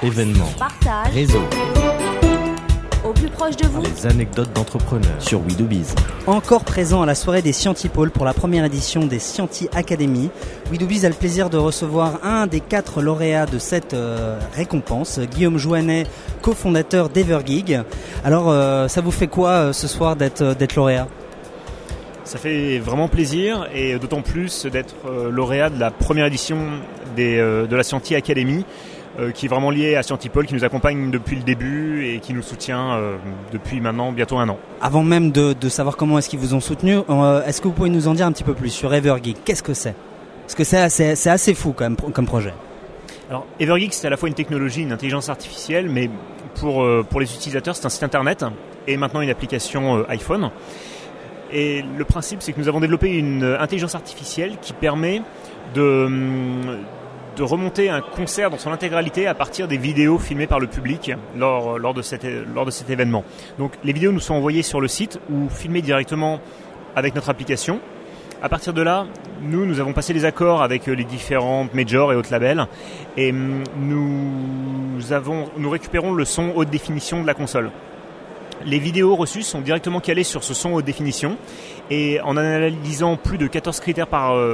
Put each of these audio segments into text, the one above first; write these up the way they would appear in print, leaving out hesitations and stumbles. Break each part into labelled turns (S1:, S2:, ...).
S1: Événements,
S2: partage,
S1: réseau,
S2: au plus proche de vous.
S1: les anecdotes d'entrepreneurs sur We Do Biz.
S3: Encore présent à la soirée des Scientipôles pour la première édition des Scienti Academy, We Do Biz a le plaisir de recevoir un des 4 lauréats de cette récompense, Guillaume Jouannet, cofondateur d'Evergig. Alors, ça vous fait quoi ce soir d'être lauréat ?
S4: Ça fait vraiment plaisir et d'autant plus d'être lauréat de la première édition de la Scienti Academy, qui est vraiment liée à Scientipôle, qui nous accompagne depuis le début et qui nous soutient depuis maintenant bientôt 1 an.
S3: Avant même de savoir comment est-ce qu'ils vous ont soutenu, est-ce que vous pouvez nous en dire un petit peu plus sur Evergig ? Qu'est-ce que c'est ? Parce que c'est assez fou quand même comme projet.
S4: Alors Evergig, c'est à la fois une technologie, une intelligence artificielle, mais pour les utilisateurs, c'est un site internet et maintenant une application iPhone. Et le principe, c'est que nous avons développé une intelligence artificielle qui permet de remonter un concert dans son intégralité à partir des vidéos filmées par le public lors de cet événement. Donc les vidéos nous sont envoyées sur le site ou filmées directement avec notre application. À partir de là, nous avons passé les accords avec les différentes majors et autres labels et nous récupérons le son haute définition de la console. Les vidéos reçues sont directement calées sur ce son haute définition et en analysant plus de 14 critères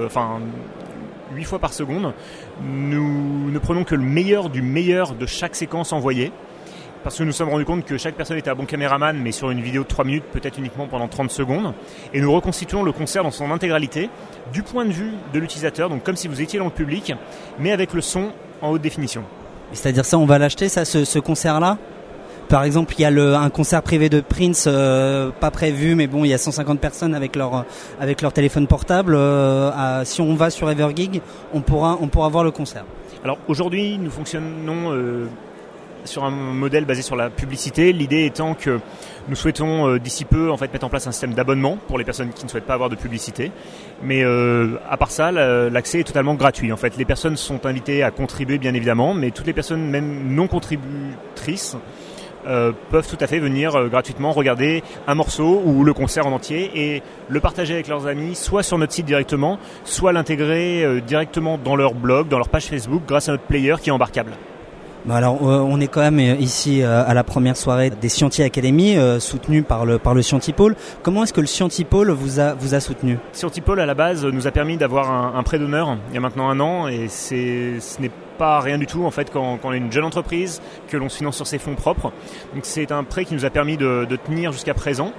S4: 8 fois par seconde, nous ne prenons que le meilleur du meilleur de chaque séquence envoyée, parce que nous nous sommes rendus compte que chaque personne était un bon caméraman, mais sur une vidéo de 3 minutes, peut-être uniquement pendant 30 secondes, et nous reconstituons le concert dans son intégralité, du point de vue de l'utilisateur, donc comme si vous étiez dans le public, mais avec le son en haute définition.
S3: C'est-à-dire ça, on va l'acheter, ça, ce concert-là ? Par exemple, il y a un concert privé de Prince, pas prévu, mais bon, il y a 150 personnes avec leur téléphone portable. Si on va sur Evergig, on pourra voir le concert.
S4: Alors aujourd'hui, nous fonctionnons sur un modèle basé sur la publicité. L'idée étant que nous souhaitons d'ici peu mettre en place un système d'abonnement pour les personnes qui ne souhaitent pas avoir de publicité. Mais à part ça, l'accès est totalement gratuit. En fait, les personnes sont invitées à contribuer, bien évidemment, mais toutes les personnes, même non contributrices, peuvent tout à fait venir gratuitement regarder un morceau ou le concert en entier et le partager avec leurs amis, soit sur notre site directement, soit l'intégrer directement dans leur blog, dans leur page Facebook, grâce à notre player qui est embarquable.
S3: Alors, on est quand même ici à la première soirée des Scienti Academy, soutenue par le Scientipôle. Comment est-ce que le Scientipôle vous a soutenu ?
S4: Scientipôle, à la base, nous a permis d'avoir un prêt d'honneur il y a maintenant 1 an et ce n'est pas rien du tout en fait quand on est une jeune entreprise que l'on se finance sur ses fonds propres. Donc c'est un prêt qui nous a permis de tenir jusqu'à présent.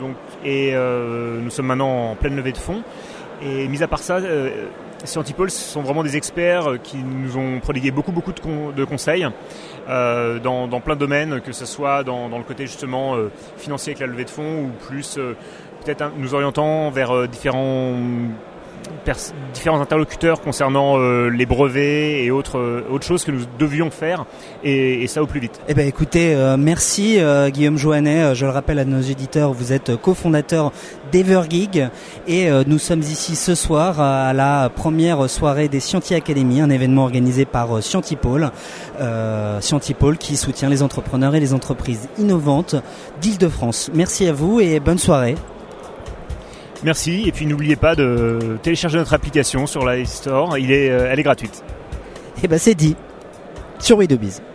S4: Nous sommes maintenant en pleine levée de fonds. Et mis à part ça, Scientipôle sont vraiment des experts qui nous ont prodigué beaucoup de conseils dans plein de domaines, que ce soit dans le côté justement financier avec la levée de fonds ou plus peut-être nous orientant vers différents interlocuteurs concernant les brevets et autres choses que nous devions faire et ça au plus vite.
S3: Eh ben écoutez, merci Guillaume Jouannet, je le rappelle à nos éditeurs, vous êtes cofondateur d'Evergig et nous sommes ici ce soir à la première soirée des Scienti Academy, un événement organisé par Scientipôle qui soutient les entrepreneurs et les entreprises innovantes d'Île-de-France. Merci à vous et bonne soirée.
S4: Merci, et puis n'oubliez pas de télécharger notre application sur l'iStore, elle est gratuite.
S3: Et ben c'est dit, sur We Do Biz.